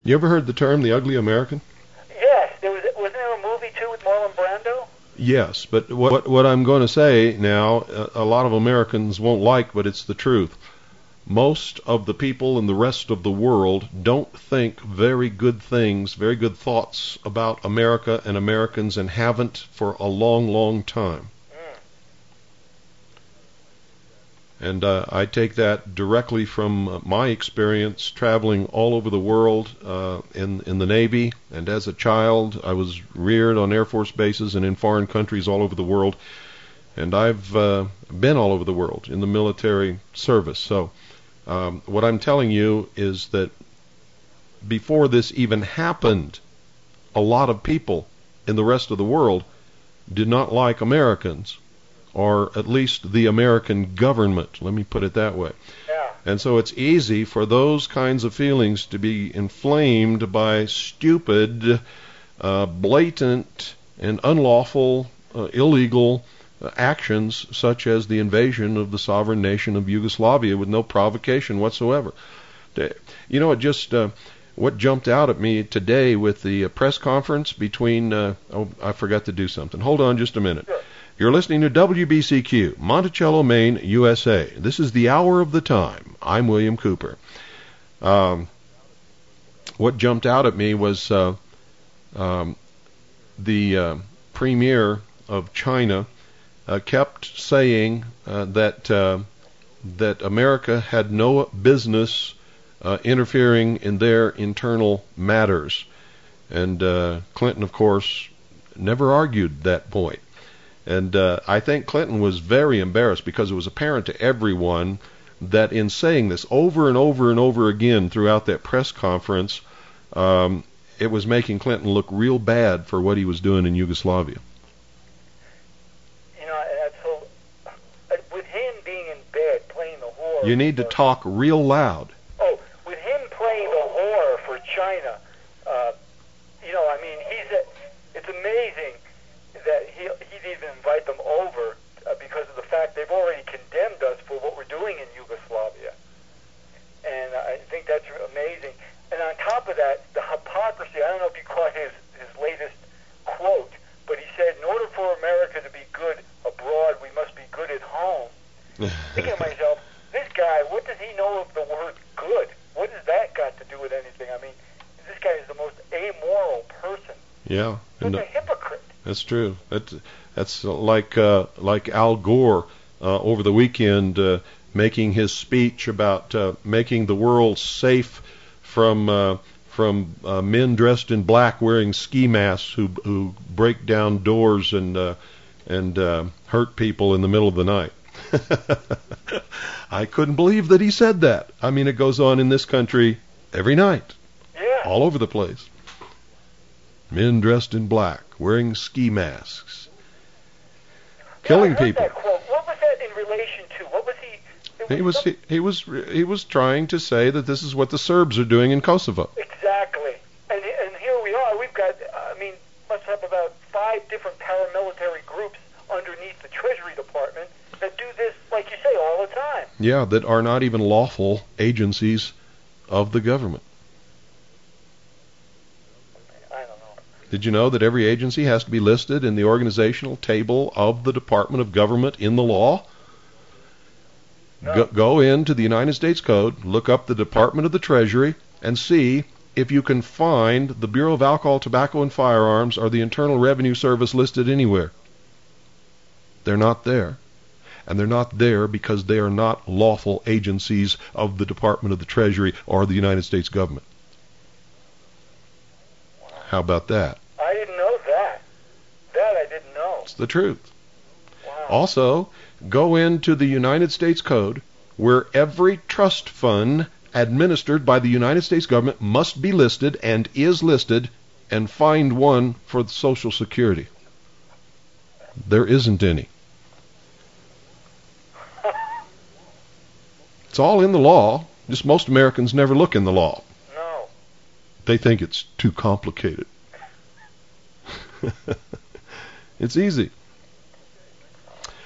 You ever heard the term the ugly American? Yes, wasn't there a movie too with Marlon Brando? Yes, but what I'm going to say now, a lot of Americans won't like, but it's the truth. Most of the people in the rest of the world don't think very good things, very good thoughts about America and Americans, and haven't for a long, long time. And I take that directly from my experience traveling all over the world in the Navy. And as a child, I was reared on Air Force bases and in foreign countries all over the world. And I've been all over the world in the military service. So what I'm telling you is that before this even happened, a lot of people in the rest of the world did not like Americans, or at least the American government. Let me put it that way. Yeah. And so it's easy for those kinds of feelings to be inflamed by stupid, blatant, and unlawful, illegal actions such as the invasion of the sovereign nation of Yugoslavia with no provocation whatsoever. You know, what jumped out at me today with the press conference between, I forgot to do something. Hold on just a minute. Sure. You're listening to WBCQ, Monticello, Maine, USA. This is the hour of the time. I'm William Cooper. What jumped out at me was the premier of China kept saying that America had no business interfering in their internal matters. And Clinton, of course, never argued that point. And I think Clinton was very embarrassed because it was apparent to everyone that in saying this over and over and over again throughout that press conference, it was making Clinton look real bad for what he was doing in Yugoslavia. You know, with him being in bed playing the whore. You need to talk real loud. Oh, with him playing the whore for China, you know, I mean, it's amazing that he'd even invite them over because of the fact they've already condemned us for what we're doing in Yugoslavia. And I think that's amazing. And on top of that, the hypocrisy, I don't know if you caught his latest quote, but he said, in order for America to be good abroad, we must be good at home. Thinking to myself, this guy, what does he know of the word good? What has that got to do with anything? I mean, this guy is the most amoral person. Yeah. He's a hypocrite. That's true. That's like Al Gore over the weekend making his speech about making the world safe from men dressed in black wearing ski masks who break down doors and hurt people in the middle of the night. I couldn't believe that he said that. I mean, it goes on in this country every night. Yeah. All over the place. Men dressed in black, wearing ski masks, killing people. That quote. What was that in relation to? What was he? He was trying to say that this is what the Serbs are doing in Kosovo. Exactly. And here we are. We've got, I mean, must have about 5 different paramilitary groups underneath the Treasury Department that do this, like you say, all the time. Yeah, that are not even lawful agencies of the government. Did you know that every agency has to be listed in the organizational table of the Department of Government in the law? No. Go into the United States Code, look up the Department of the Treasury, and see if you can find the Bureau of Alcohol, Tobacco, and Firearms or the Internal Revenue Service listed anywhere. They're not there. And they're not there because they are not lawful agencies of the Department of the Treasury or the United States government. How about that? I didn't know that. That I didn't know. It's the truth. Wow. Also, go into the United States Code where every trust fund administered by the United States government must be listed and is listed, and find one for Social Security. There isn't any. It's all in the law. Just most Americans never look in the law. No. They think it's too complicated. It's easy.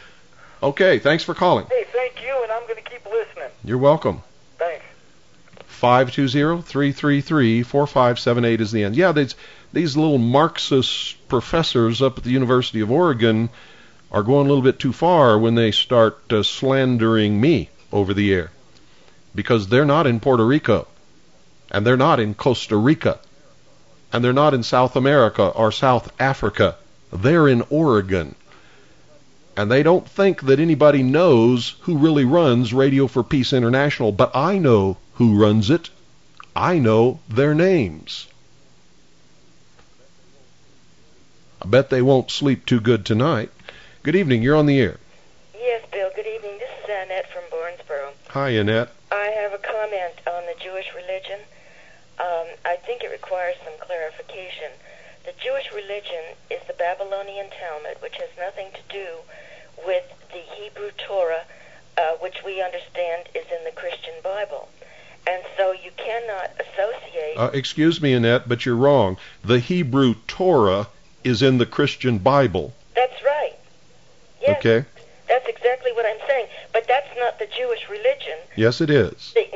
Okay, thanks for calling. Hey, thank you, and I'm going to keep listening. You're welcome. Thanks. 520-333-4578 is the end. Yeah, these little Marxist professors up at the University of Oregon are going a little bit too far when they start slandering me over the air, because they're not in Puerto Rico, and they're not in Costa Rica, and they're not in South America or South Africa. They're in Oregon. And they don't think that anybody knows who really runs Radio for Peace International, but I know who runs it. I know their names. I bet they won't sleep too good tonight. Good evening, you're on the air. Yes, Bill, good evening. This is Annette from Bournesboro. Hi, Annette. I have a comment on the Jewish religion. I think it requires some clarification. The Jewish religion is the Babylonian Talmud, which has nothing to do with the Hebrew Torah, which we understand is in the Christian Bible. And so you cannot associate... Excuse me, Annette, but you're wrong. The Hebrew Torah is in the Christian Bible. That's right. Yes, okay. That's exactly what I'm saying. But that's not the Jewish religion. Yes, it is. The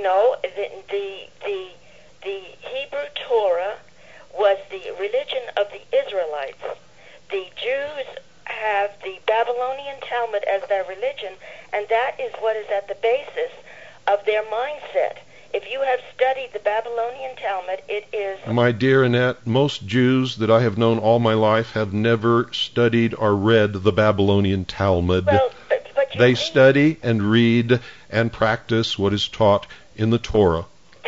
Hebrew Torah was the religion of the Israelites. The Jews have the Babylonian Talmud as their religion, and that is what is at the basis of their mindset. If you have studied the Babylonian Talmud, it is... My dear Annette, most Jews that I have known all my life have never studied or read the Babylonian Talmud. Well, they study and read and practice what is taught in the Torah.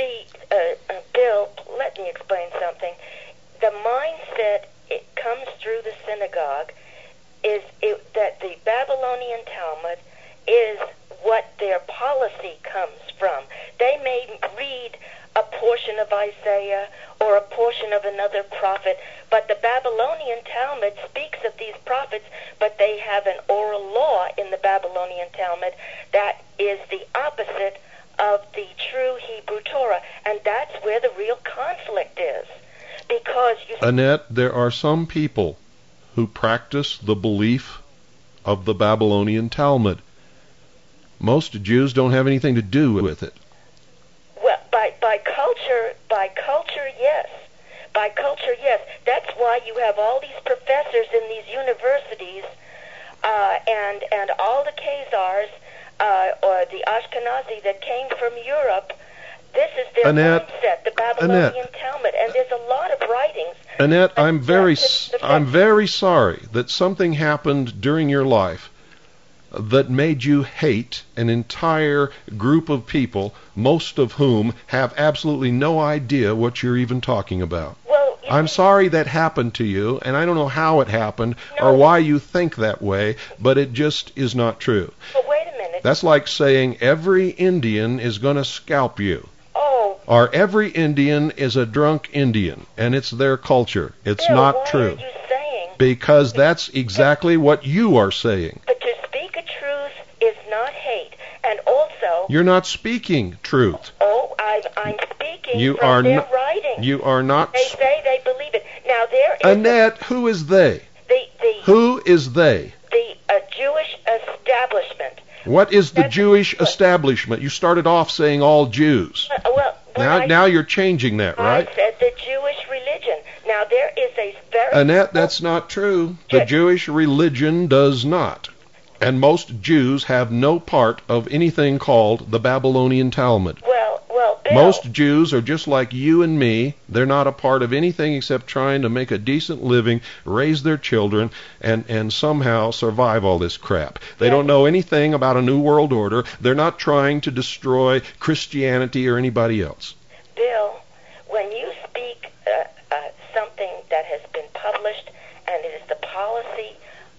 Bill, let me explain something. The mindset, it comes through the synagogue, that the Babylonian Talmud is what their policy comes from. They may read a portion of Isaiah or a portion of another prophet, but the Babylonian Talmud speaks of these prophets, but they have an oral law in the Babylonian Talmud that is the opposite of the true Hebrew Torah, and that's where the real conflict is. Because Annette, there are some people who practice the belief of the Babylonian Talmud. Most Jews don't have anything to do with it. Well, by culture, yes. By culture, yes. That's why you have all these professors in these universities, and all the Khazars, or the Ashkenazi that came from Europe. This is their mindset, the Babylonian Talmud, and there's a lot of writings. Annette, I'm very sorry that something happened during your life that made you hate an entire group of people, most of whom have absolutely no idea what you're even talking about. Well, I'm sorry that happened to you, and I don't know how it happened or why you think that way, but it just is not true. But wait a minute. That's like saying every Indian is going to scalp you. Oh. Or every Indian is a drunk Indian, and it's their culture. It's Bill, not why true. Are you saying? Because that's exactly what you are saying. But to speak a truth is not hate. And also... You're not speaking truth. Oh, I'm speaking from their writing. You are not... They say they believe it. Now, there is... Annette, who is they? Who is they? The Jewish establishment. What is the Jewish establishment? You started off saying all Jews. Now you're changing that, right? I said the Jewish religion. Now, there is a very... Annette, that's not true. The Jewish religion does not. And most Jews have no part of anything called the Babylonian Talmud. Well, Bill... Most Jews are just like you and me. They're not a part of anything except trying to make a decent living, raise their children, and somehow survive all this crap. They don't know anything about a new world order. They're not trying to destroy Christianity or anybody else. Bill, when you speak something that has been published and it is the policy...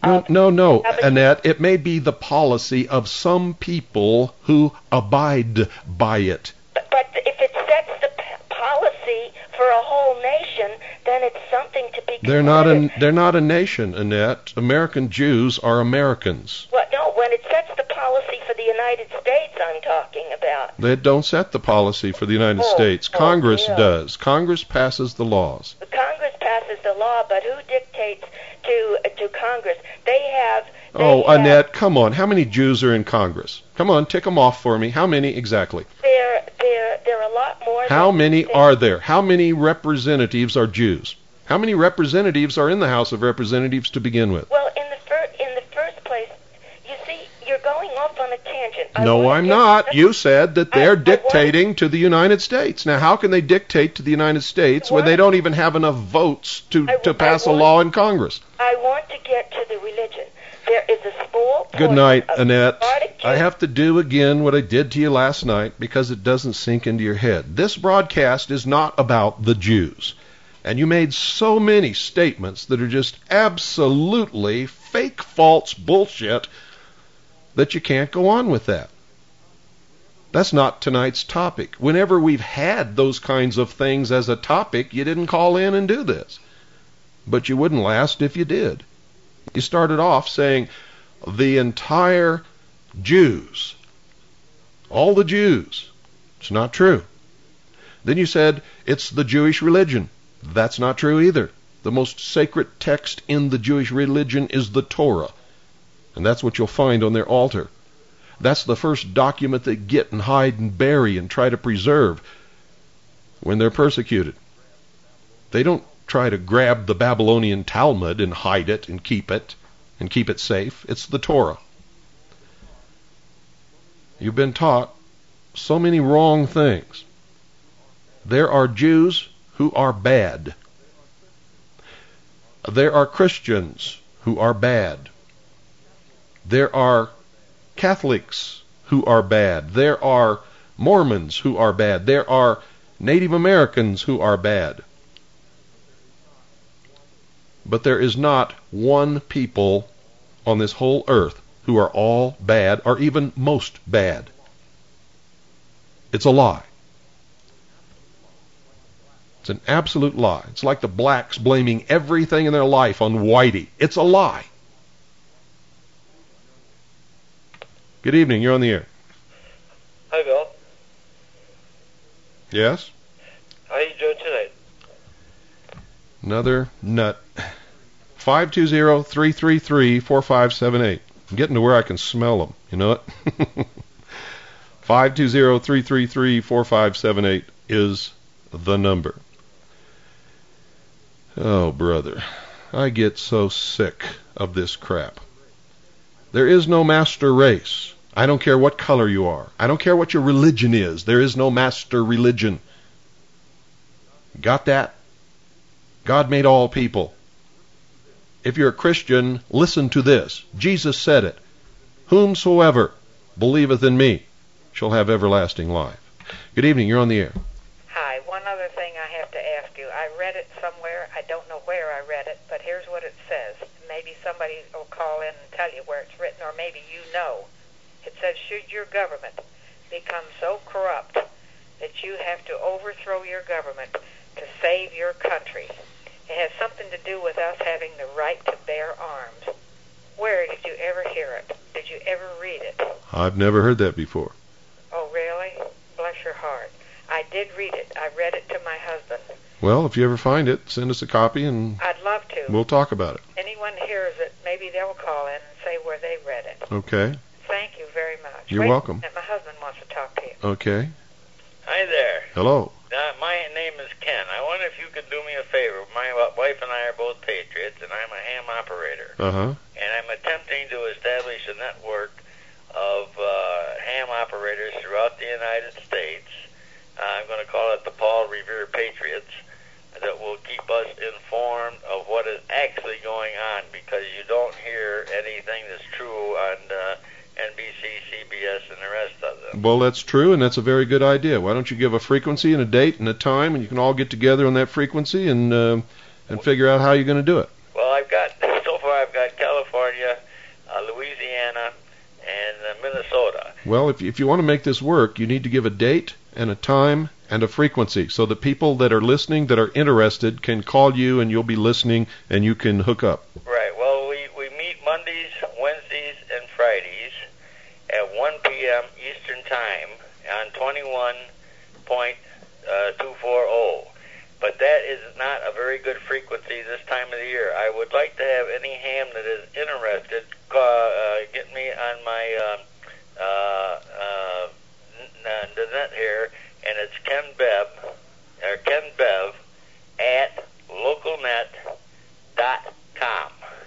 No, Annette, it may be the policy of some people who abide by it. But if it sets the policy for a whole nation, then it's something to be considered. They're not a nation, Annette. American Jews are Americans. Well, no, when it sets the policy for the United States, I'm talking about. They don't set the policy for the United States. Congress does. Congress passes the laws. Congress passes the law, but who dictates to Congress? Annette, come on. How many Jews are in Congress? Come on, tick them off for me. How many exactly? There are a lot more. How many are there? How many representatives are Jews? How many representatives are in the House of Representatives to begin with? Well, in the first place, you see, you're going off on a tangent. No, I'm not. You said that they're dictating to the United States. Now, how can they dictate to the United States when they don't even have enough votes to pass a law in Congress? I want to get to the religion. There is a small point. Good night, Annette. I have to do again what I did to you last night because it doesn't sink into your head. This broadcast is not about the Jews. And you made so many statements that are just absolutely fake, false bullshit that you can't go on with that. That's not tonight's topic. Whenever we've had those kinds of things as a topic, you didn't call in and do this. But you wouldn't last if you did. You started off saying the entire Jews, all the Jews. It's not true. Then you said it's the Jewish religion. That's not true either. The most sacred text in the Jewish religion is the Torah. And that's what you'll find on their altar. That's the first document they get and hide and bury and try to preserve when they're persecuted. They don't try to grab the Babylonian Talmud and hide it and keep it safe. It's the Torah. You've been taught so many wrong things. There are Jews who are bad. There are Christians who are bad. There are Catholics who are bad. There are Mormons who are bad. There are Native Americans who are bad. But there is not one people on this whole earth who are all bad or even most bad. It's a lie. It's an absolute lie. It's like the blacks blaming everything in their life on Whitey. It's a lie. Good evening. You're on the air. Hi, Bill. Yes? How you doing tonight? Another nut. 520-333-4578. I'm getting to where I can smell them. You know it? 520-333-4578 is the number. Oh, brother. I get so sick of this crap. There is no master race. I don't care what color you are. I don't care what your religion is. There is no master religion. Got that? God made all people. If you're a Christian, listen to this. Jesus said it. Whomsoever believeth in me shall have everlasting life. Good evening. You're on the air. Hi. One other thing I have to ask you. I read it somewhere. I don't know where I read it, but here's what it says. Maybe somebody will call in and tell you where it's written, or maybe you know. It says, should your government become so corrupt that you have to overthrow your government to save your country. It has something to do with us having the right to bear arms. Where did you ever hear it? Did you ever read it? I've never heard that before. Oh, really? Bless your heart. I did read it. I read it to my husband. Well, if you ever find it, send us a copy and I'd love to. We'll talk about it. Anyone hears it, maybe they'll call in and say where they read it. Okay. Thank you very much. You're welcome. My husband wants to talk to you. Okay. Hi there. Hello. My name is Ken. I wonder if you could do me a favor. My wife and I are both patriots, and I'm a ham operator. Uh-huh. And I'm attempting to establish a network of ham operators throughout the United States. I'm going to call it the Paul Revere Patriots, that will keep us informed of what is actually going on, because you don't hear anything that's true on NBC, CBS, and the rest of them. Well, that's true, and that's a very good idea. Why don't you give a frequency and a date and a time, and you can all get together on that frequency and figure out how you're going to do it. Well, so far I've got California, Louisiana, and Minnesota. Well, if you want to make this work, you need to give a date and a time and a frequency, so the people that are listening, that are interested, can call you, and you'll be listening, and you can hook up. Right. Well, we meet Mondays, Wednesdays, and Fridays at 1 p.m. Eastern Time on 21.240. But that is not a very good frequency this time of the year. I would like to have any ham that is interested get me on my the net here and it's Ken Bev at localnet.com.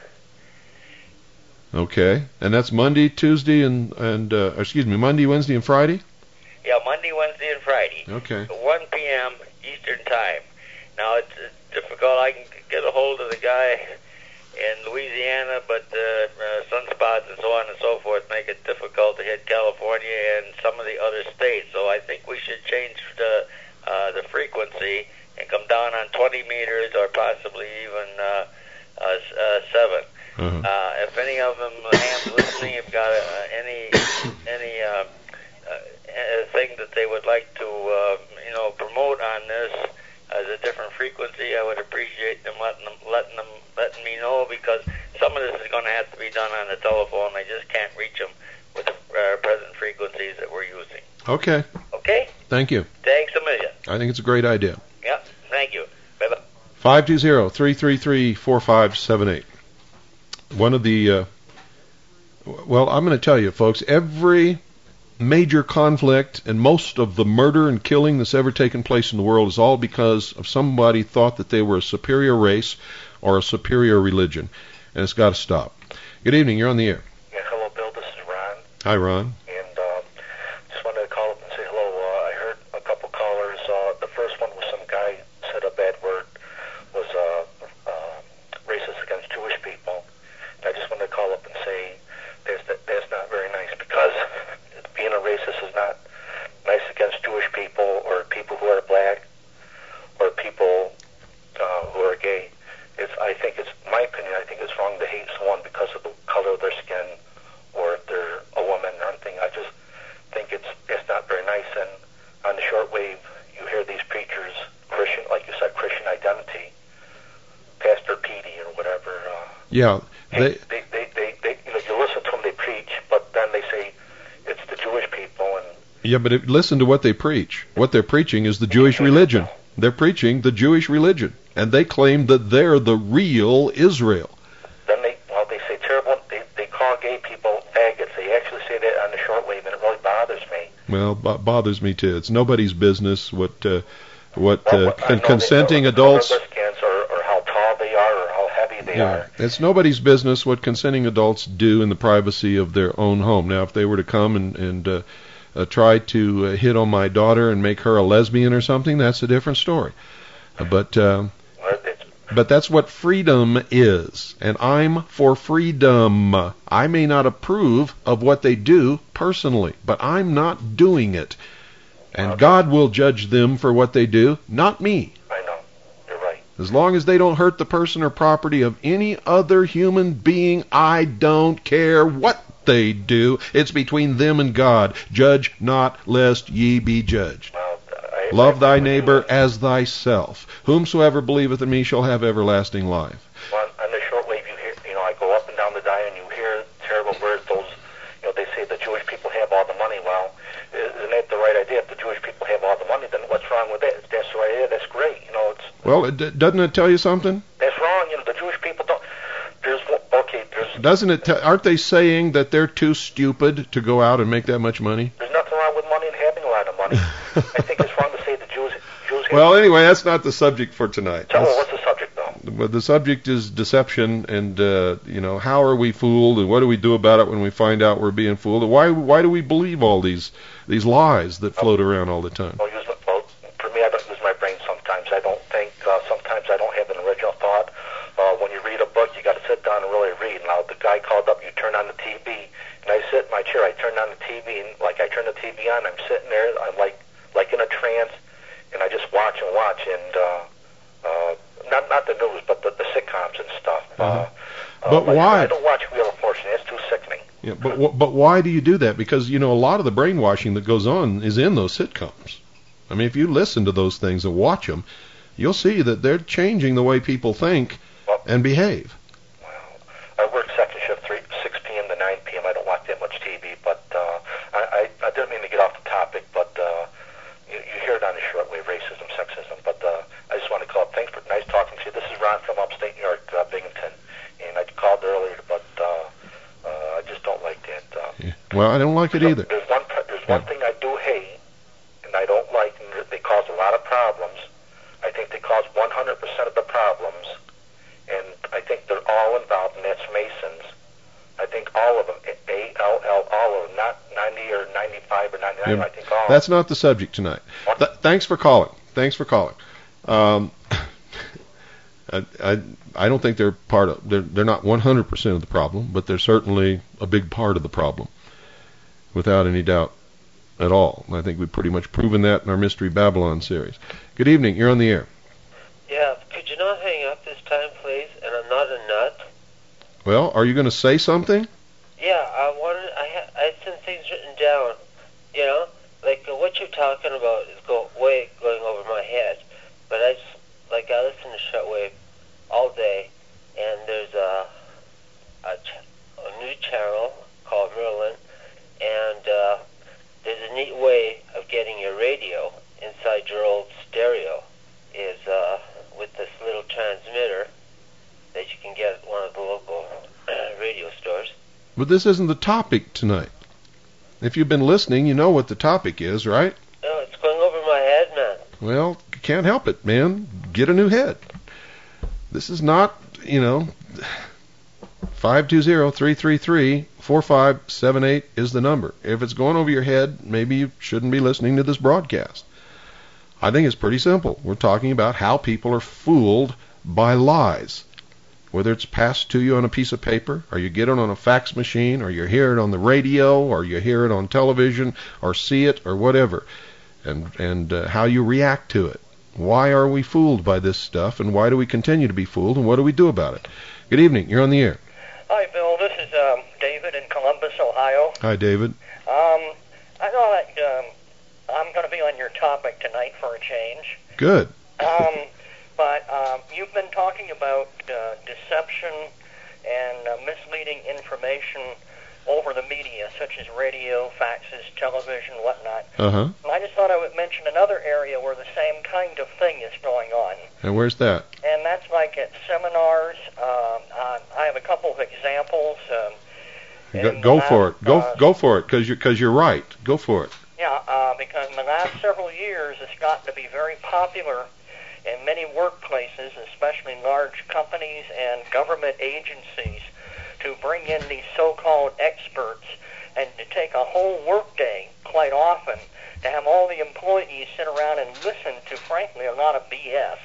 Okay, and that's Monday, Tuesday, Monday, Wednesday, and Friday? Yeah, Monday, Wednesday, and Friday. Okay. At 1 p.m. Eastern Time. Now, it's difficult. I can get a hold of the guy in Louisiana, but sunspots and so on and so forth make it difficult to hit California and some of the other states. So I think we should change the frequency and come down on 20 meters or possibly even 7. If any of them hands listening have got any thing that they would like to promote on this as a different frequency, I would appreciate them letting me know, because some of this is going to have to be done on the telephone. I just can't reach them with the present frequencies that we're using. Okay. Okay? Thank you. Thanks a million. I think it's a great idea. Yep. Thank you. Bye-bye. 520-333-4578. One of the, I'm going to tell you, folks, every major conflict and most of the murder and killing that's ever taken place in the world is all because of somebody thought that they were a superior race or a superior religion. And it's got to stop. Good evening. You're on the air. Yeah, hello, Bill. This is Ron. Hi, Ron. And just wanted to call up and say hello. I heard a couple callers. The first one was some guy said a bad word, was racist against Jewish people. And I just wanted to call up and say that's not very nice, because being a racist is not nice against Jewish people or people who are black or people who are gay. My opinion, I think it's wrong to hate someone because of the color of their skin or if they're a woman or anything. I just think it's not very nice. And on the shortwave, you hear these preachers, Christian, like you said, Christian identity, Pastor Petey or whatever. Yeah. You listen to them, they preach, but then they say it's the Jewish people. And yeah, but listen to what they preach. What they're preaching is the Jewish religion. They're preaching the Jewish religion, and they claim that they're the real Israel. Then they say terrible. They call gay people faggots. They actually say that on the shortwave, and it really bothers me. Well, bothers me too. It's nobody's business what consenting adults. Or how tall they are, or how heavy they are. It's nobody's business what consenting adults do in the privacy of their own home. Now, if they were to come and try to hit on my daughter and make her a lesbian or something, that's a different story. But that's what freedom is, and I'm for freedom. I may not approve of what they do personally, but I'm not doing it. And God will judge them for what they do, not me. I know. You're right. As long as they don't hurt the person or property of any other human being, I don't care what they do. It's between them and God. Judge not, lest ye be judged. Well, love thy neighbor as thyself. Whomsoever believeth in me shall have everlasting life. Well, on the shortwave, you hear, I go up and down the dial, and you hear terrible words. Those, they say the Jewish people have all the money. Well, isn't that the right idea? If the Jewish people have all the money, then what's wrong with that? If that's the right idea, that's great. Well, doesn't it tell you something? That's wrong. The Jewish people don't. Doesn't it? Aren't they saying that they're too stupid to go out and make that much money? There's nothing wrong with money and having a lot of money. I think it's wrong to say the Jews. Well, anyway, that's not the subject for tonight. What's the subject, though? Well, the subject is deception, and how are we fooled, and what do we do about it when we find out we're being fooled? And why do we believe all these lies that float around all the time? For me, I don't use my brain sometimes. I don't think. Sometimes I don't have an original thought. When you read a book, you got to sit down and really read. Now, the guy called up, you turn on the TV, and I sit in my chair. I turn on the TV, and like I turn the TV on, I'm sitting there, I'm like in a trance, and I just watch and watch, and not the news, but the sitcoms and stuff. But why? I don't watch Wheel of Fortune. It's too sickening. Yeah, but why do you do that? Because a lot of the brainwashing that goes on is in those sitcoms. I mean, if you listen to those things and watch them, you'll see that they're changing the way people think and behave. Well, I work second shift, 6 p.m. to 9 p.m. I don't watch that much TV, but I didn't mean to get off the topic, but you hear it on the shortwave, racism, sexism, but I just want to call up. Thanks for nice talking to you. This is Ron from upstate New York, Binghamton, and I called earlier, but I just don't like that. Well, I don't like it either. There's one thing I do hate, and I don't like, and I'd like to call. That's not the subject tonight. Thanks for calling. I don't think they're they're not 100% of the problem, but they're certainly a big part of the problem, without any doubt at all. I think we've pretty much proven that in our Mystery Babylon series. Good evening. You're on the air. Yeah, could you not hang up this time, please? And I'm not a nut. Well, are you going to say something? Yeah, I had some things written down, you know? Like, what you're talking about is going over my head. But I listen to shortwave all day, and there's a new channel called Merlin, and there's a neat way of getting your radio inside your old stereo is with this little transmitter that you can get at one of the local radio stores. But this isn't the topic tonight. If you've been listening, you know what the topic is, right? No, it's going over my head, man. Well, you can't help it, man. Get a new head. This is not, 520-333-4578 is the number. If it's going over your head, maybe you shouldn't be listening to this broadcast. I think it's pretty simple. We're talking about how people are fooled by lies. Whether it's passed to you on a piece of paper, or you get it on a fax machine, or you hear it on the radio, or you hear it on television, or see it, or whatever, and how you react to it. Why are we fooled by this stuff, and why do we continue to be fooled, and what do we do about it? Good evening. You're on the air. Hi, Bill. This is David in Columbus, Ohio. Hi, David. I know that I'm going to be on your topic tonight for a change. Good. But you've been talking about deception and misleading information over the media, such as radio, faxes, television, whatnot. Uh-huh. And I just thought I would mention another area where the same kind of thing is going on. And where's that? And that's like at seminars. I have a couple of examples. Go for it. Go for it, because you're right. Go for it. Yeah, because in the last several years, it's gotten to be very popular in many workplaces, especially large companies and government agencies, to bring in these so-called experts and to take a whole workday, quite often, to have all the employees sit around and listen to, frankly, a lot of BS.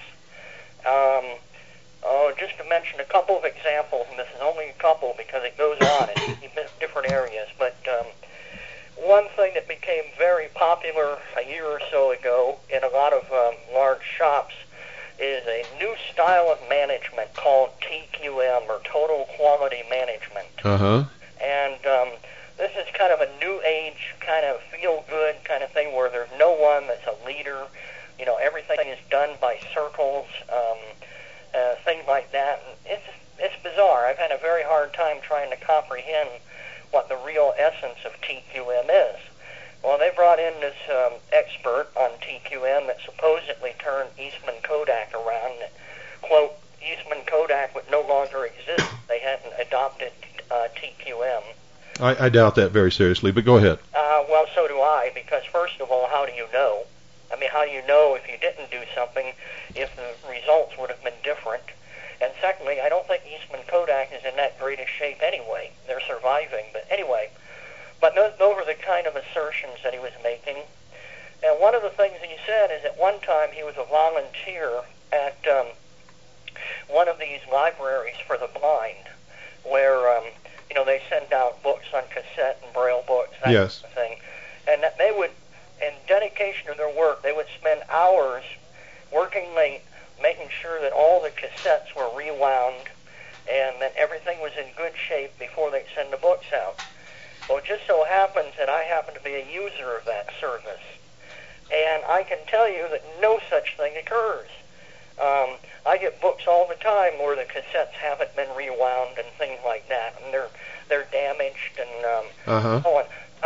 Just to mention a couple of examples, and this is only a couple because it goes on in different areas, but one thing that became very popular a year or so ago in a lot of large shops is a new style of management called TQM, or Total Quality Management. Uh-huh. And this is kind of a new age, kind of feel-good kind of thing where there's no one that's a leader. Everything is done by circles, things like that. And it's bizarre. I've had a very hard time trying to comprehend what the real essence of TQM is. Well, they brought in this expert on TQM that supposedly turned Eastman Kodak around. Quote, Eastman Kodak would no longer exist. They hadn't adopted TQM. I doubt that very seriously, but go ahead. Well, so do I, because first of all, how do you know? I mean, how do you know if you didn't do something if the results would have been different? And secondly, I don't think Eastman Kodak is in that great a shape anyway. They're surviving, but anyway. But those were the kind of assertions that he was making. And one of the things he said is at one time he was a volunteer at one of these libraries for the blind, where they send out books on cassette and braille books, that yes. kind of thing. And that they would, in dedication to their work, they would spend hours working late, making sure that all the cassettes were rewound and that everything was in good shape before they'd send the books out. Well, it just so happens that I happen to be a user of that service. And I can tell you that no such thing occurs. I get books all the time where the cassettes haven't been rewound and things like that, and they're damaged and so on.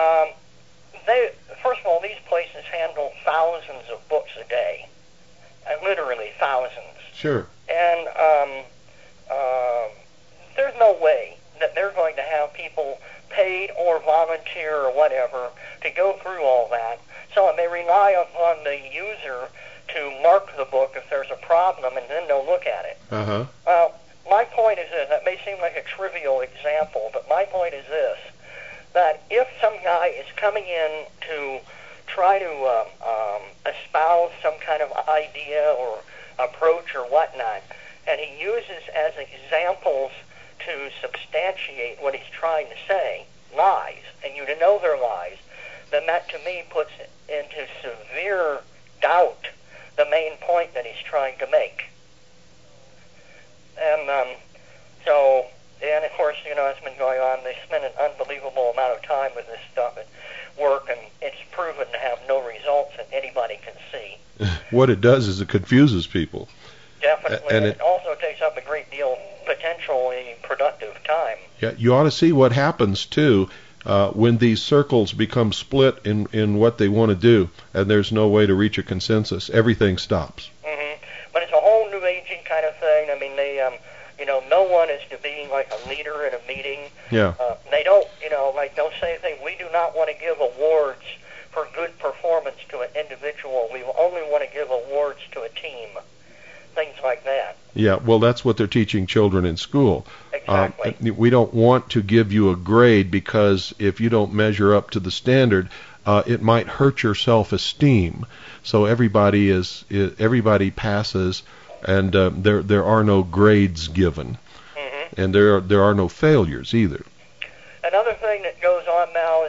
First of all, these places handle thousands of books a day, literally thousands. Sure. And there's no way that they're going to have people paid or volunteer or whatever to go through all that. So they rely upon the user to mark the book if there's a problem, and then they'll look at it. Uh-huh. My point is this. That may seem like a trivial example, but my point is this, that if some guy is coming in to try to espouse some kind of idea or approach or whatnot, and he uses as examples to substantiate what he's trying to say lies, and you to know they're lies, then that to me puts into severe doubt the main point that he's trying to make. And and of course, it's been going on. They spend an unbelievable amount of time with this stuff at work, and it's proven to have no results that anybody can see. What it does is it confuses people. Definitely, and it also takes up a great deal of potentially productive time. Yeah, you ought to see what happens too when these circles become split in what they want to do, and there's no way to reach a consensus. Everything stops. Mm-hmm. But it's a whole new agey kind of thing. I mean, they, no one is to be like a leader in a meeting. Yeah. They don't, they'll say things. We do not want to give awards for good performance to an individual. We only want to give awards to a team. Things like that. Yeah, well, that's what they're teaching children in school. Exactly. We don't want to give you a grade because if you don't measure up to the standard, it might hurt your self-esteem. So everybody passes, and there are no grades given, mm-hmm. and there are no failures either. Another thing that goes on now is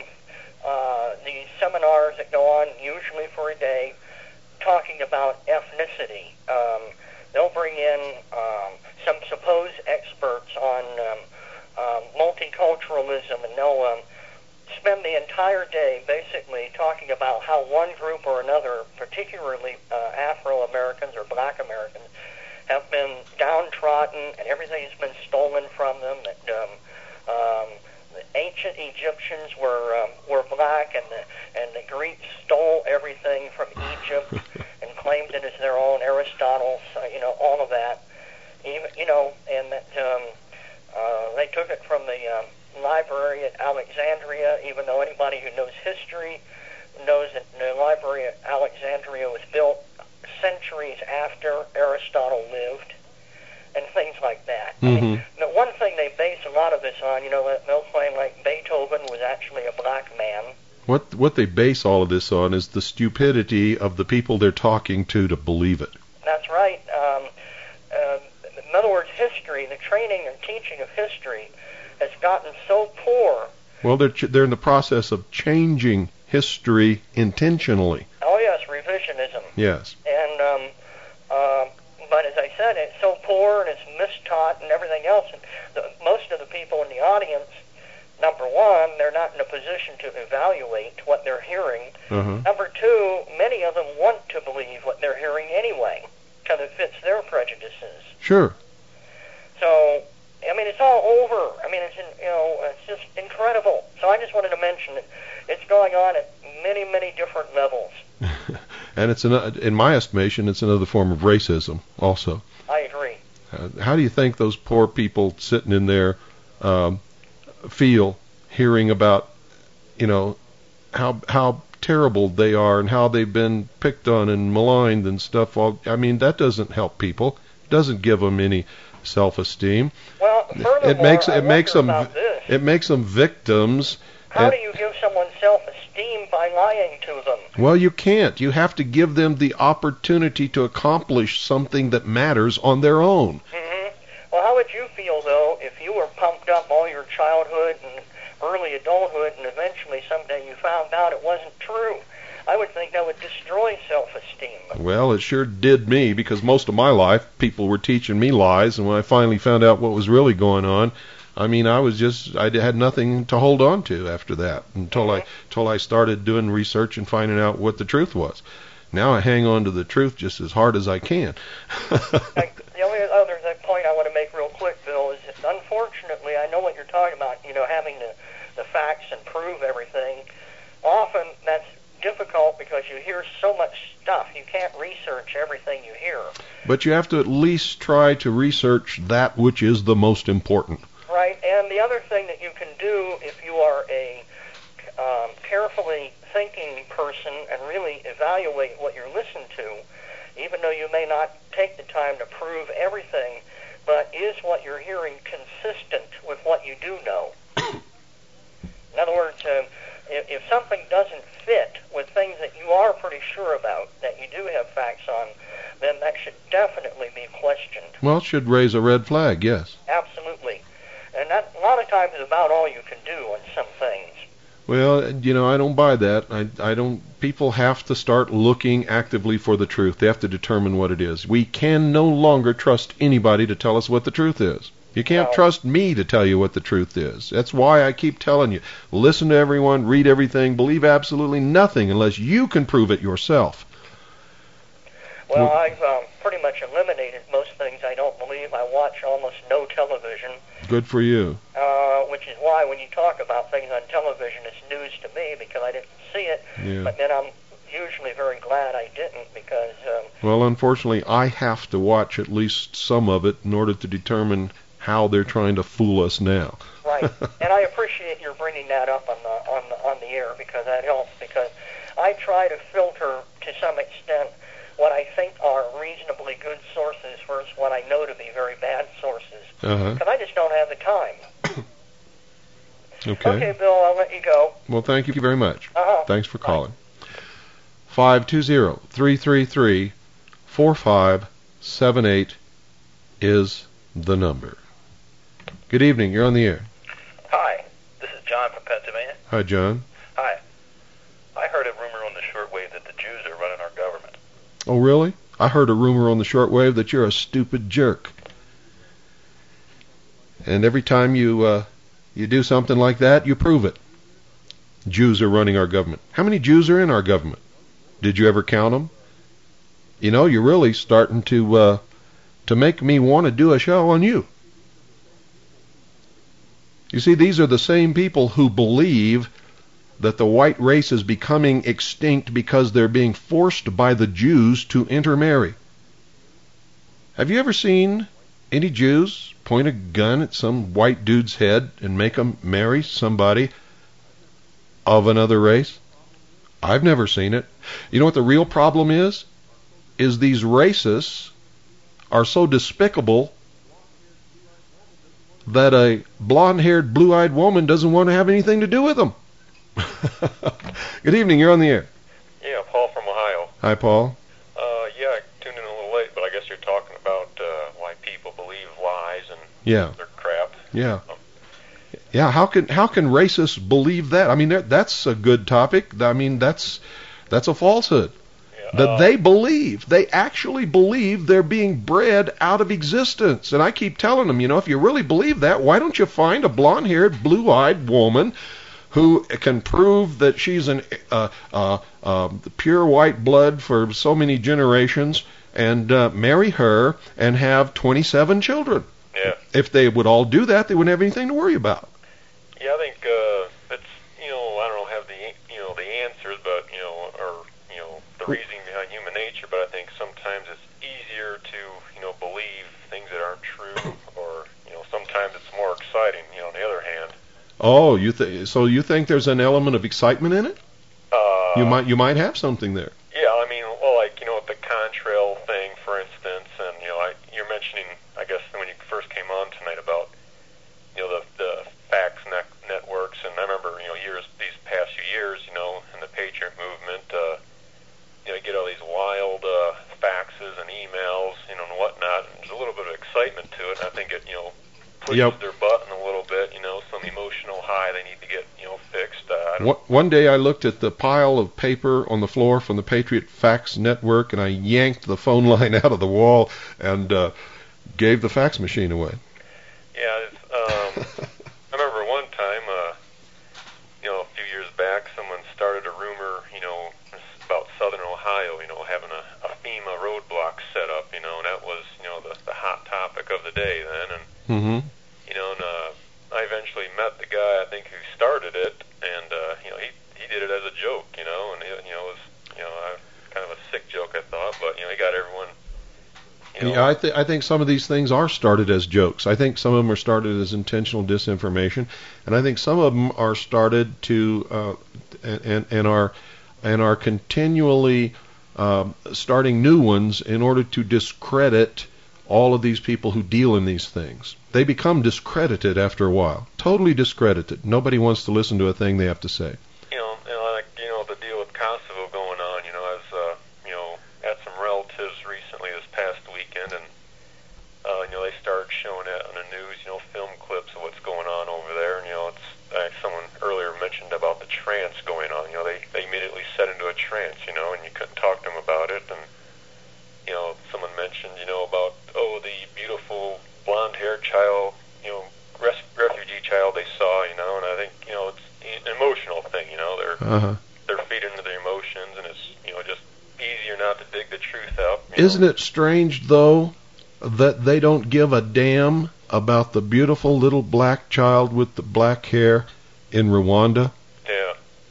these seminars that go on usually for a day, talking about ethnicity. They'll bring in some supposed experts on multiculturalism, and they'll spend the entire day basically talking about how one group or another, particularly Afro-Americans or Black Americans, have been downtrodden and everything's been stolen from them. That the ancient Egyptians were black, and the Greeks stole everything from Egypt and claimed it as their own. Aristotle, all of that. Even, and that they took it from the library at Alexandria, even though anybody who knows history knows that the library at Alexandria was built centuries after Aristotle lived, and things like that. Mm-hmm. I mean, the one thing they base a lot of this on, they'll claim like Beethoven was actually a black man. What they base all of this on is the stupidity of the people they're talking to believe it. That's right. In other words, history, the training and teaching of history has gotten so poor. Well, they're in the process of changing history intentionally. Oh yes, revisionism. Yes. And but as I said, it's so poor and it's mistaught and everything else. And most of the people in the audience, number one, they're not in a position to evaluate what they're hearing. Uh-huh. Number two, many of them want to believe what they're hearing anyway, because it fits their prejudices. Sure. So, I mean, it's all over. I mean, it's just incredible. So I just wanted to mention it. It's going on at many, many different levels. And it's in my estimation, it's another form of racism also. I agree. How do you think those poor people sitting in there feel hearing about, how terrible they are and how they've been picked on and maligned and stuff? I mean, that doesn't help people. It doesn't give them any self-esteem. Well, furthermore, it makes them victims. How do you give someone self-esteem by lying to them? Well, you can't. You have to give them the opportunity to accomplish something that matters on their own. Mm-hmm. Well, how would you feel, though, if you were pumped up all your childhood and early adulthood and eventually someday you found out it wasn't true? I would think that would destroy self-esteem. Well, it sure did me, because most of my life people were teaching me lies, and when I finally found out what was really going on, I mean, I had nothing to hold on to after that until I started doing research and finding out what the truth was. Now I hang on to the truth just as hard as I can. The only other point I want to make real quick, Bill, is that unfortunately, I know what you're talking about, having the facts and prove everything. Often that's difficult because you hear so much stuff. You can't research everything you hear. But you have to at least try to research that which is the most important. Right, and the other thing that you can do if you are a carefully thinking person and really evaluate what you're listening to, even though you may not take the time to prove everything, but is what you're hearing consistent with what you do know? In other words, if something doesn't fit with things that you are pretty sure about, that you do have facts on, then that should definitely be questioned. Well, it should raise a red flag, yes. Absolutely. And that, a lot of times, is about all you can do on some things. Well, I don't buy that. I don't. People have to start looking actively for the truth. They have to determine what it is. We can no longer trust anybody to tell us what the truth is. You can't trust me to tell you what the truth is. That's why I keep telling you, listen to everyone, read everything, believe absolutely nothing unless you can prove it yourself. Well, I've pretty much eliminated most things I don't believe. I watch almost no television. Good for you. Which is why when you talk about things on television, it's news to me because I didn't see it. Yeah. But then I'm usually very glad I didn't because... well, unfortunately, I have to watch at least some of it in order to determine how they're trying to fool us now. Right. And I appreciate your bringing that up on the air because that helps because I try to filter to some extent what I think are reasonably good sources versus what I know to be very bad sources. Because I just don't have the time. Okay, Bill, I'll let you go. Well, thank you very much. Thanks for calling. 520-333-4578 is the number. Good evening. You're on the air. Hi. This is John from Pennsylvania. Hi, John. Hi. I heard a rumor on the shortwave that the Jews are running our government. Oh, really? I heard a rumor on the shortwave that you're a stupid jerk. And every time you do something like that, you prove it. Jews are running our government. How many Jews are in our government? Did you ever count them? You're really starting to make me want to do a show on you. You see, these are the same people who believe that the white race is becoming extinct because they're being forced by the Jews to intermarry. Have you ever seen any Jews point a gun at some white dude's head and make him marry somebody of another race? I've never seen it. You know what the real problem is? Is these racists are so despicable that a blonde-haired, blue-eyed woman doesn't want to have anything to do with them. Good evening, you're on the air. Yeah, Paul from Ohio. Hi, Paul. Yeah, I tuned in a little late, but I guess you're talking about why people believe lies and their crap. Yeah. Yeah, how can racists believe that? I mean, that's a good topic. I mean, that's a falsehood. That they actually believe they're being bred out of existence. And I keep telling them, if you really believe that, why don't you find a blonde-haired, blue-eyed woman who can prove that she's an pure white blood for so many generations and marry her and have 27 children? Yeah. If they would all do that, they wouldn't have anything to worry about. Yeah, I think it's, I don't have the answers, but, the reasoning behind human nature, but I think sometimes it's easier to, believe things that aren't true, or, sometimes it's more exciting, on the other hand. Oh, so you think there's an element of excitement in it? You might have something there. Yeah, I mean, well, like, with the contrail thing, for instance, and, you're mentioning, I guess, when you first came on tonight about, the fax networks, and I remember, these past few years, in the Patriot movement, you get all these wild faxes and emails, and whatnot, and there's a little bit of excitement to it, and I think it, pushes their button a little bit, some emotional high they need to get, fixed. One day I looked at the pile of paper on the floor from the Patriot Fax Network, and I yanked the phone line out of the wall and gave the fax machine away. Yeah, I remember one time, a few years back, someone started a rumor, about Southern Ohio, having a FEMA roadblock set up, and that was, the hot topic of the day then, and, and I eventually met the guy, I think, who started it, and, he did it as a joke, and, it was, kind of a sick joke, I thought, but, he got everyone, Yeah, I think some of these things are started as jokes. I think some of them are started as intentional disinformation, and I think some of them are started to and are continually starting new ones in order to discredit all of these people who deal in these things. They become discredited after a while, totally discredited. Nobody wants to listen to a thing they have to say. child, refugee child they saw, and I think, it's an emotional thing, they're feeding into their emotions, and it's, just easier not to dig the truth out. Isn't it strange, though, that they don't give a damn about the beautiful little black child with the black hair in Rwanda? Yeah.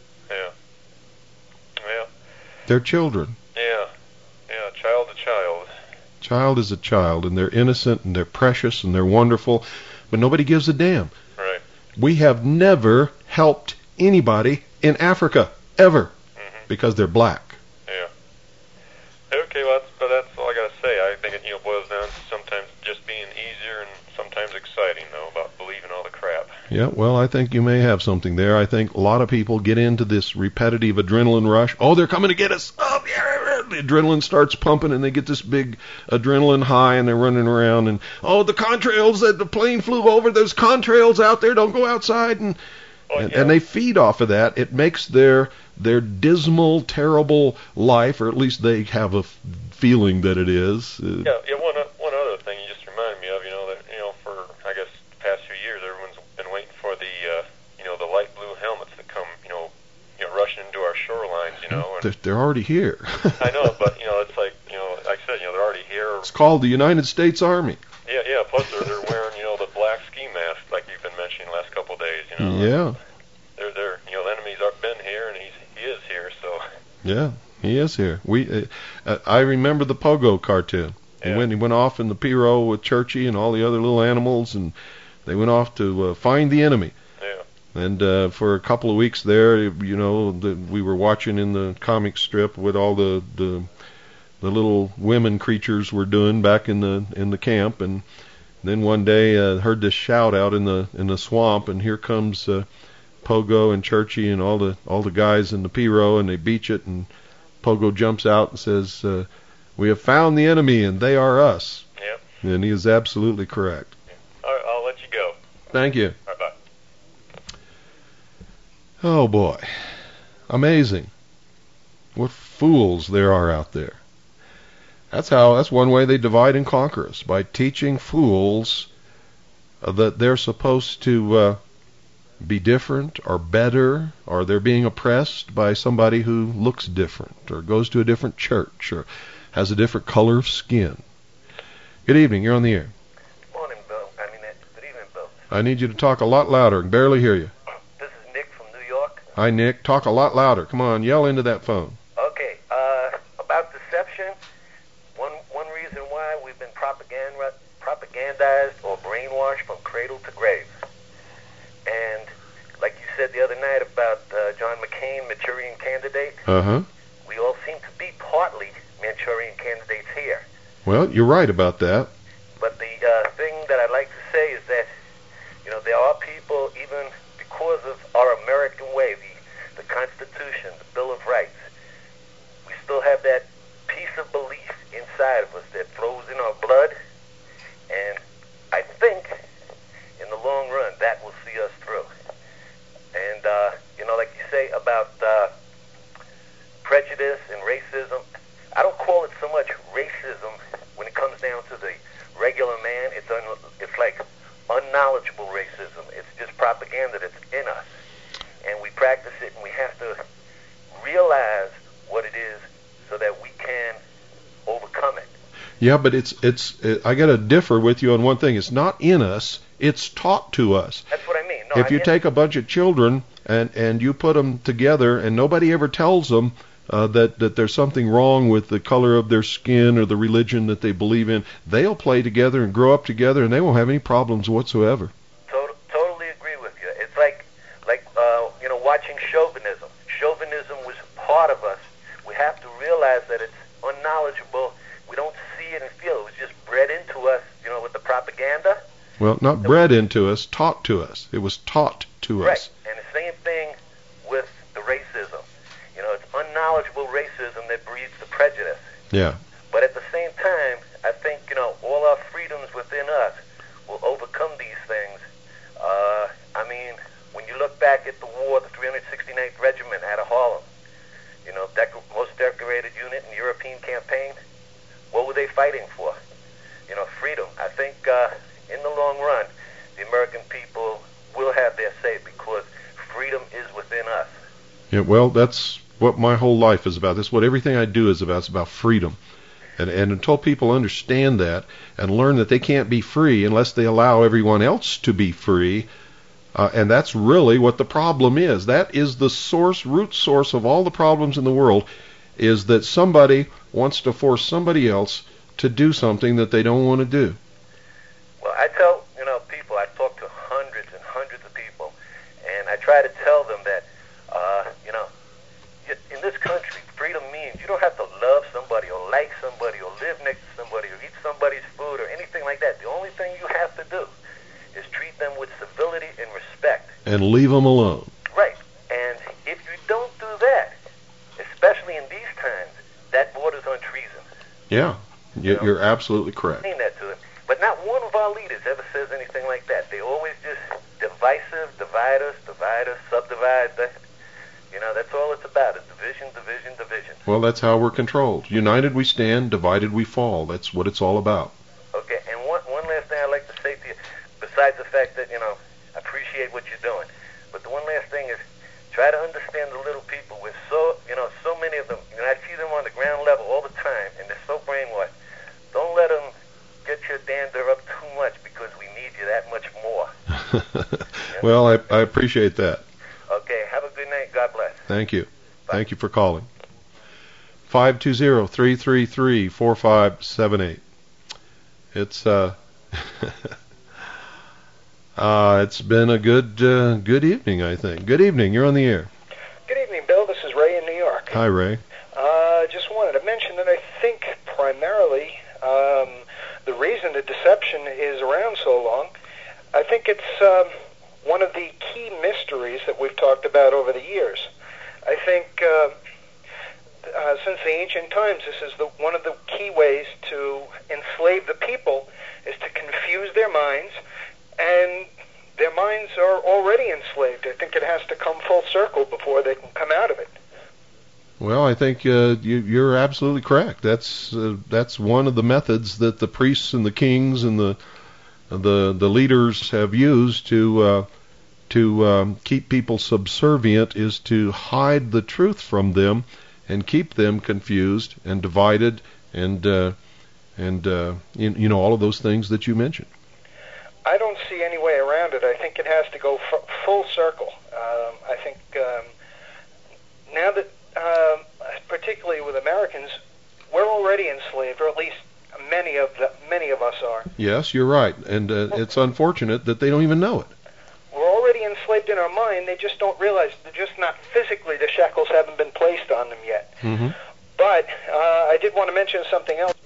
They're children. Yeah, child to child. Child is a child, and they're innocent, and they're precious, and they're wonderful, but nobody gives a damn. Right. We have never helped anybody in Africa, ever, because they're black. Yeah. Okay, well, that's all I got to say. I think it boils down to sometimes just being easier and sometimes exciting, though, about believing all the crap. Yeah, well, I think you may have something there. I think a lot of people get into this repetitive adrenaline rush. Oh, they're coming to get us. Oh, yeah. The adrenaline starts pumping, and they get this big adrenaline high, and they're running around. And, oh, the contrails, the plane flew over. There's contrails out there. Don't go outside. And they feed off of that. It makes their dismal, terrible life, or at least they have a feeling that it is. One other thing you just reminded me of, that, for, I guess, the past few years, everyone's been waiting for the light blue helmets that come, rushing into our shorelines, and they're already here. I know, but, it's like, like I said, they're already here. It's called the United States Army. Yeah, plus they're wearing, the black ski mask, like you've been mentioning the last couple of days, Yeah. They're the enemy's been here, and he is here, so. Yeah, he is here. I remember the Pogo cartoon. Yeah. He went off in the Piro with Churchy and all the other little animals, and they went off to find the enemy. Yeah. And for a couple of weeks there, we were watching in the comic strip what all the little women creatures were doing back in the camp. And then one day heard this shout out in the swamp, and here comes Pogo and Churchy and all the guys in the Piro, and they beach it, and Pogo jumps out and says, "We have found the enemy, and they are us." Yep. And he is absolutely correct. All right, I'll let you go. Thank you. All right, bye. Oh boy, amazing! What fools there are out there. That's one way they divide and conquer us, by teaching fools that they're supposed to be different or better, or they're being oppressed by somebody who looks different or goes to a different church or has a different color of skin. Good evening, you're on the air. Morning, Bill. Good evening, Bill. I need you to talk a lot louder. I can barely hear you. This is Nick from New York. Hi, Nick. Talk a lot louder. Come on, yell into that phone. Okay, about deception, one reason why we've been propagandized or brainwashed from cradle to grave. And like you said the other night about John McCain, Manchurian candidate, we all seem to be partly Manchurian candidates here. Well, you're right about that. But the thing that I'd like to say is that, there are people, even because of our American way, the Constitution, the Bill of Rights, we still have that piece of belief inside of us that flows in our blood. And I think, in the long run, that will see us through. And, like you say about prejudice and racism, I don't call it so much racism when it comes down to the regular man. It's like unknowledgeable racism. It's just propaganda that's in us. And we practice it, and we have to realize what it is so that we can overcome it. Yeah, but I got to differ with you on one thing. It's not in us. It's taught to us. That's what I mean. If you take a bunch of children and you put them together, and nobody ever tells them that there's something wrong with the color of their skin or the religion that they believe in, they'll play together and grow up together, and they won't have any problems whatsoever. Totally agree with you. It's like watching chauvinism. Chauvinism was part of us. We have to realize that it's unknowledgeable. We don't see it and feel it. It was just bred into us, with the propaganda. Well, not bred into us, taught to us. It was taught to us. Right, and the same thing with the racism. It's unknowledgeable racism that breeds the prejudice. Yeah. But at the same time, I think, all our freedoms within us will overcome these things. When you look back at the war, the 369th Regiment out of Harlem, most decorated unit in the European campaign, what were they fighting for? Freedom. I think, in the long run, the American people will have their say because freedom is within us. Yeah, well, that's what my whole life is about. That's what everything I do is about. It's about freedom. And until people understand that and learn that they can't be free unless they allow everyone else to be free, and that's really what the problem is. That is the root source of all the problems in the world, is that somebody wants to force somebody else to do something that they don't want to do. Well, I tell, people, I talk to hundreds and hundreds of people, and I try to tell them that, in this country, freedom means you don't have to love somebody or like somebody or live next to somebody or eat somebody's food or anything like that. The only thing you have to do is treat them with civility and respect. And leave them alone. Right. And if you don't do that, especially in these times, that borders on treason. Yeah, you're absolutely correct. Saying that to them. But not one of our leaders ever says anything like that. They always just divisive, divide us, subdivide. That's all it's about, is division, division, division. Well, that's how we're controlled. United we stand, divided we fall. That's what it's all about. Okay, and one last thing I'd like to say to you, besides the fact that, I appreciate what you're doing, but the one last thing is try to understand the little people. We're so many of them, I see them on the ground level all the time, and they're so brainwashed. Don't let them get your dander up too much because we need you that much more. Well, I appreciate that. Okay, have a good night. God bless. Thank you. Bye. Thank you for calling. 520-333-4578. It's it's been a good evening, I think. Good evening. You're on the air. Good evening, Bill. This is Ray in New York. Hi, Ray. Just wanted to mention that I think primarily the reason the deception is around so long, I think it's one of the key mysteries that we've talked about over the years. I think since the ancient times, this is one of the key ways to enslave the people is to confuse their minds, and their minds are already enslaved. I think it has to come full circle before they can come out of it. Well, I think you're absolutely correct. That's one of the methods that the priests and the kings and the leaders have used to keep people subservient, is to hide the truth from them and keep them confused and divided and all of those things that you mentioned. I don't see any way around it. I think it has to go full circle. I think now that, particularly with Americans, we're already enslaved, or at least many of us are. Yes, you're right, and it's unfortunate that they don't even know it. We're already enslaved in our mind. They just don't realize. They're just not physically. The shackles haven't been placed on them yet. Mm-hmm. But I did want to mention something else.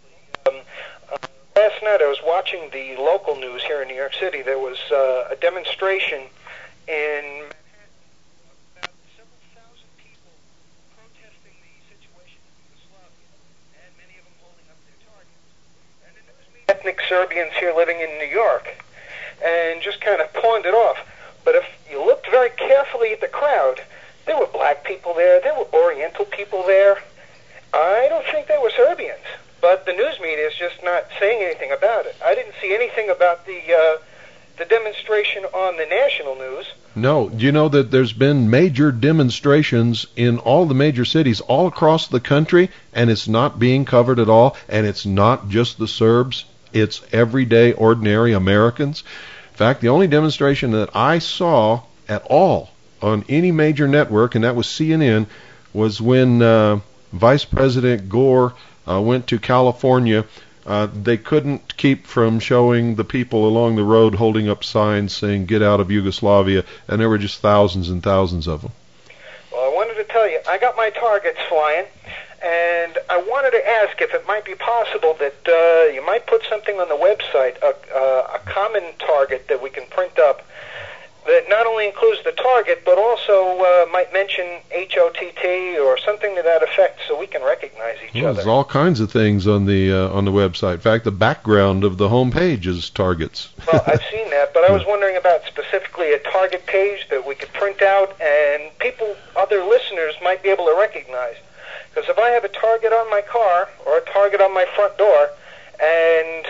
Last night I was watching the local news here in New York City. There was a demonstration in Manhattan. About several thousand people protesting the situation in Yugoslavia, and many of them holding up their targets. And the news media, ethnic Serbians here living in New York, and just kind of pawned it off. But if you looked very carefully at the crowd, there were black people there, there were Oriental people there. I don't think they were Serbians. But the news media is just not saying anything about it. I didn't see anything about the demonstration on the national news. No, you know that there's been major demonstrations in all the major cities all across the country, and it's not being covered at all, and it's not just the Serbs. It's everyday, ordinary Americans. In fact, the only demonstration that I saw at all on any major network, and that was CNN, was when Vice President Gore went to California. They couldn't keep from showing the people along the road holding up signs saying, "Get out of Yugoslavia," and there were just thousands and thousands of them. Well, I wanted to tell you, I got my targets flying, and I wanted to ask if it might be possible that you might put something on the website, a common target that we can print up that not only includes the target, but also might mention HOTT or something to that effect, so we can recognize each other. There's all kinds of things on the website. In fact, the background of the home page is targets. Well, I've seen that, but I was wondering about specifically a target page that we could print out and people, other listeners, might be able to recognize. Because if I have a target on my car or a target on my front door, and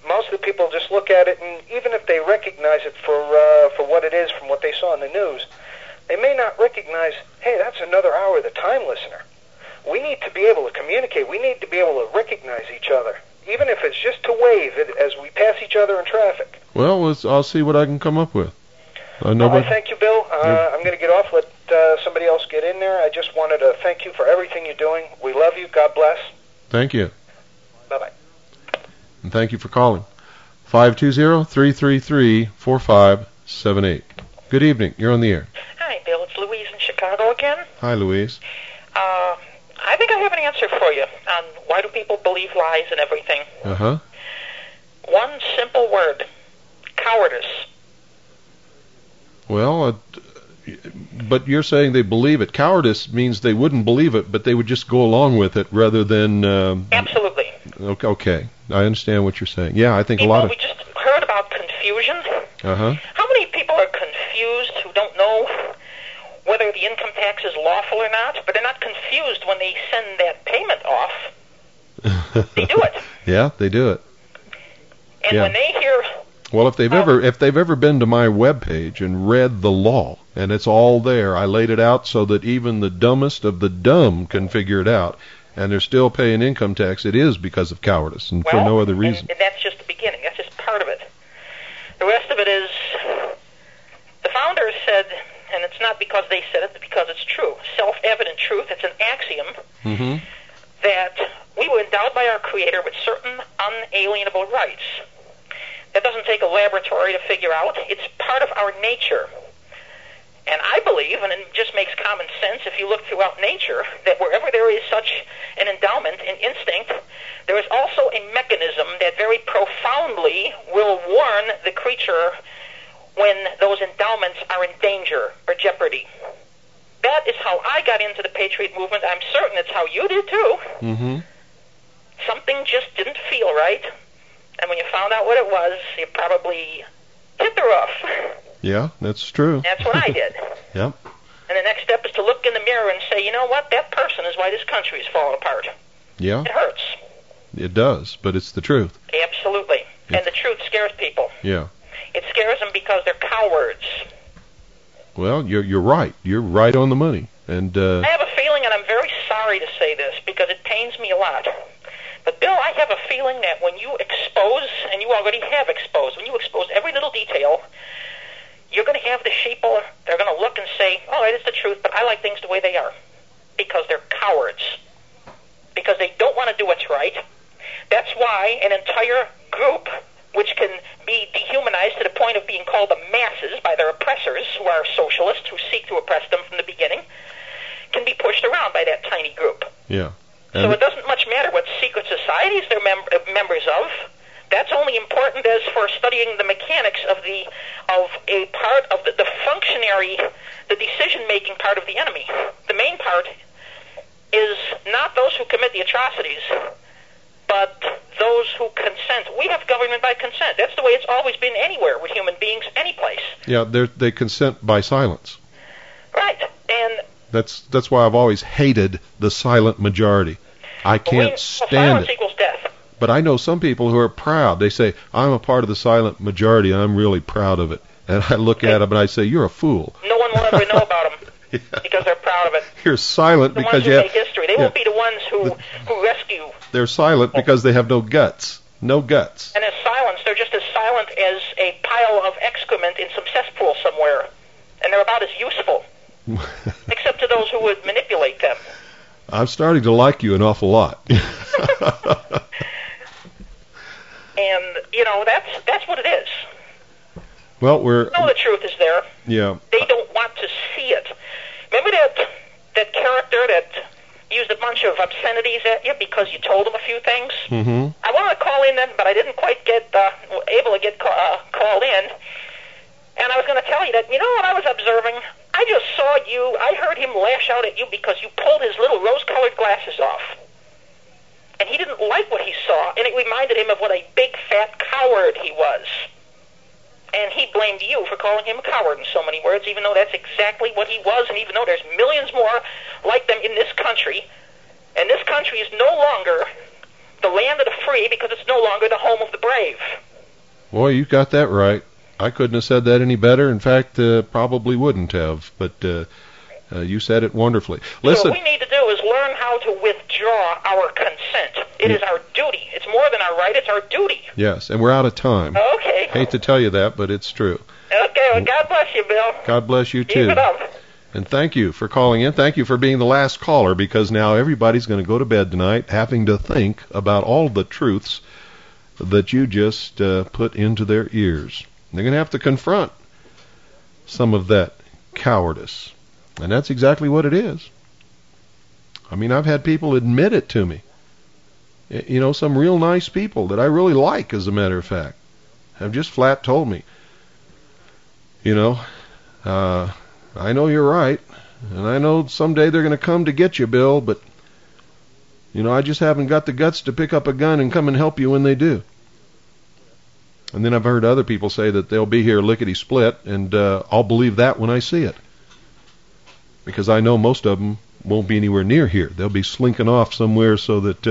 most of the people just look at it, and even if they recognize it for what it is from what they saw in the news, they may not recognize, hey, that's another hour of the time listener. We need to be able to communicate. We need to be able to recognize each other, even if it's just to wave as we pass each other in traffic. Well, I'll see what I can come up with. I thank you, Bill. I'm going to get off. Let somebody else get in there. I just wanted to thank you for everything you're doing. We love you. God bless. Thank you. Bye-bye. And thank you for calling. 520-333-4578. Good evening. You're on the air. Hi, Bill. It's Louise in Chicago again. Hi, Louise. I think I have an answer for you on why do people believe lies and everything. Uh-huh. One simple word. Cowardice. Well, but you're saying they believe it. Cowardice means they wouldn't believe it, but they would just go along with it rather than... Absolutely. Okay. I understand what you're saying. Yeah, I think people, a lot of... We just heard about confusion. Uh-huh. How many people are confused who don't know whether the income tax is lawful or not, but they're not confused when they send that payment off? They do it. Yeah, they do it. And when they hear... Well, if they've ever been to my webpage and read the law, and it's all there, I laid it out so that even the dumbest of the dumb can figure it out, and they're still paying income tax, it is because of cowardice and for no other reason. And that's just the beginning. That's just part of it. The rest of it is, the founders said, and it's not because they said it, but because it's true, self-evident truth, it's an axiom, that we were endowed by our Creator with certain unalienable rights. That doesn't take a laboratory to figure out. It's part of our nature. And I believe, and it just makes common sense if you look throughout nature, that wherever there is such an endowment, an instinct, there is also a mechanism that very profoundly will warn the creature when those endowments are in danger or jeopardy. That is how I got into the Patriot movement. I'm certain it's how you did too. Something just didn't feel right. And when you found out what it was, you probably hit the roof. Yeah, that's true. That's what I did. Yep. And the next step is to look in the mirror and say, you know what, that person is why this country is falling apart. Yeah. It hurts. It does, but it's the truth. Absolutely. And the truth scares people. Yeah. It scares them because they're cowards. Well, you're right. You're right on the money. And I have a feeling, and I'm very sorry to say this because it pains me a lot. But, Bill, I have a feeling that when you expose, and you already have exposed, when you expose every little detail, you're going to have the sheeple, they're going to look and say, oh, it is the truth, but I like things the way they are. Because they're cowards. Because they don't want to do what's right. That's why an entire group, which can be dehumanized to the point of being called the masses by their oppressors, who are socialists, who seek to oppress them from the beginning, can be pushed around by that tiny group. Yeah. So it doesn't much matter what secret societies they're members of. That's only important as for studying the mechanics of a part of the functionary, the decision-making part of the enemy. The main part is not those who commit the atrocities, but those who consent. We have government by consent. That's the way it's always been anywhere with human beings, any place. Yeah, they consent by silence. Right, and that's why I've always hated the silent majority. I can't stand silence it. Equals death. But I know some people who are proud. They say, I'm a part of the silent majority, and I'm really proud of it. And I look at them and I say, you're a fool. No one will ever know about them because they're proud of it. You're silent because you have... have... The ones who make history. They won't be the ones who rescue. They're silent because they have no guts. No guts. And as silence, they're just as silent as a pile of excrement in some cesspool somewhere. And they're about as useful. Except to those who would manipulate them. I'm starting to like you an awful lot. And, you know, that's what it is. Well, the truth is there. Yeah. They don't want to see it. Remember that character that used a bunch of obscenities at you because you told him a few things? Mm-hmm. I wanted to call in then, but I didn't quite get able to get called in. And I was going to tell you that, you know what I was observing? I just saw you, I heard him lash out at you because you pulled his little rose-colored glasses off. And he didn't like what he saw, and it reminded him of what a big, fat coward he was. And he blamed you for calling him a coward in so many words, even though that's exactly what he was, and even though there's millions more like them in this country. And this country is no longer the land of the free because it's no longer the home of the brave. Boy, you got that right. I couldn't have said that any better. In fact, probably wouldn't have. But you said it wonderfully. Listen. So what we need to do is learn how to withdraw our consent. It is our duty. It's more than our right. It's our duty. Yes, and we're out of time. Okay. Hate to tell you that, but it's true. Okay, well, God bless you, Bill. God bless you, too. Keep it up. And thank you for calling in. Thank you for being the last caller, because now everybody's going to go to bed tonight having to think about all the truths that you just put into their ears. They're going to have to confront some of that cowardice. And that's exactly what it is. I mean, I've had people admit it to me. You know, some real nice people that I really like, as a matter of fact, have just flat told me, you know, I know you're right, and I know someday they're going to come to get you, Bill, but, you know, I just haven't got the guts to pick up a gun and come and help you when they do. And then I've heard other people say that they'll be here lickety-split, and I'll believe that when I see it. Because I know most of them won't be anywhere near here. They'll be slinking off somewhere so that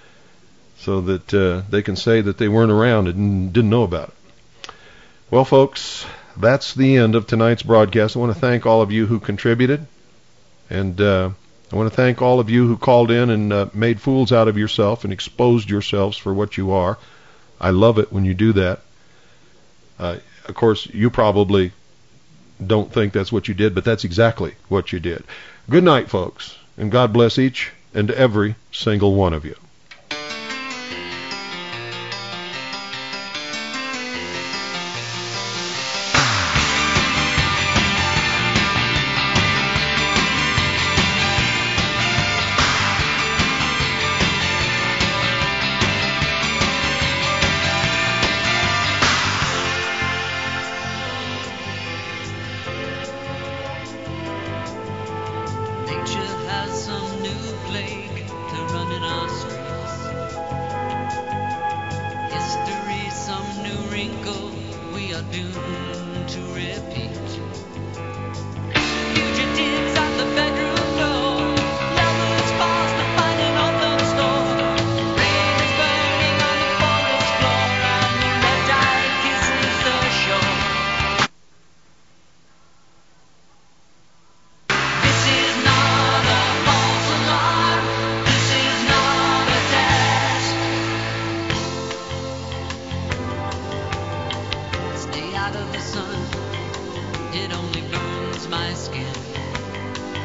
they can say that they weren't around and didn't know about it. Well, folks, that's the end of tonight's broadcast. I want to thank all of you who contributed, and I want to thank all of you who called in and made fools out of yourself and exposed yourselves for what you are. I love it when you do that. Of course, you probably don't think that's what you did, but that's exactly what you did. Good night, folks, and God bless each and every single one of you.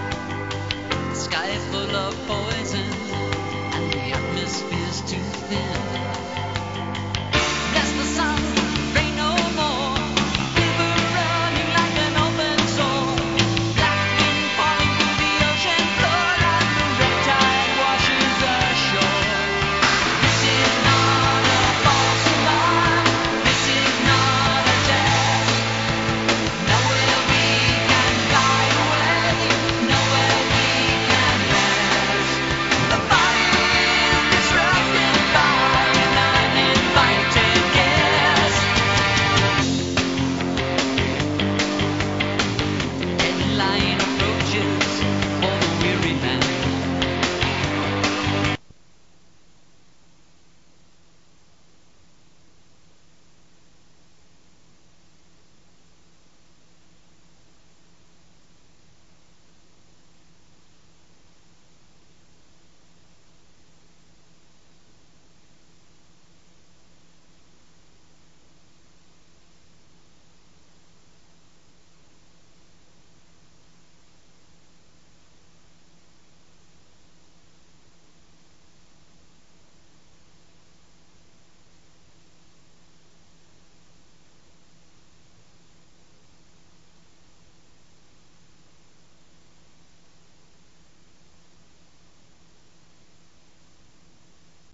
Sky full of poison and the atmosphere's too thin.